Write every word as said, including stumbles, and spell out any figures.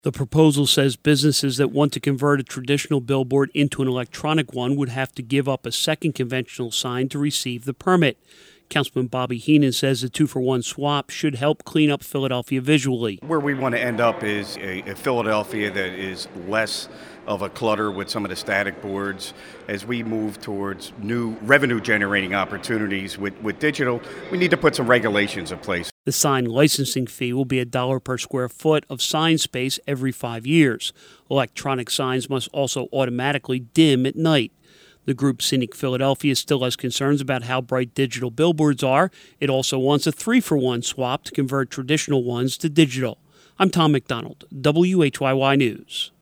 The proposal says businesses that want to convert a traditional billboard into an electronic one would have to give up a second conventional sign to receive the permit. Councilman Bobby Heenan says the two-for-one swap should help clean up Philadelphia visually. Where we want to end up is a, a Philadelphia that is less of a clutter with some of the static boards. As we move towards new revenue-generating opportunities with, with digital, we need to put some regulations in place. The sign licensing fee will be a dollar per square foot of sign space every five years. Electronic signs must also automatically dim at night. The group Scenic Philadelphia still has concerns about how bright digital billboards are. It also wants a three-for-one swap to convert traditional ones to digital. I'm Tom McDonald, W H Y Y News.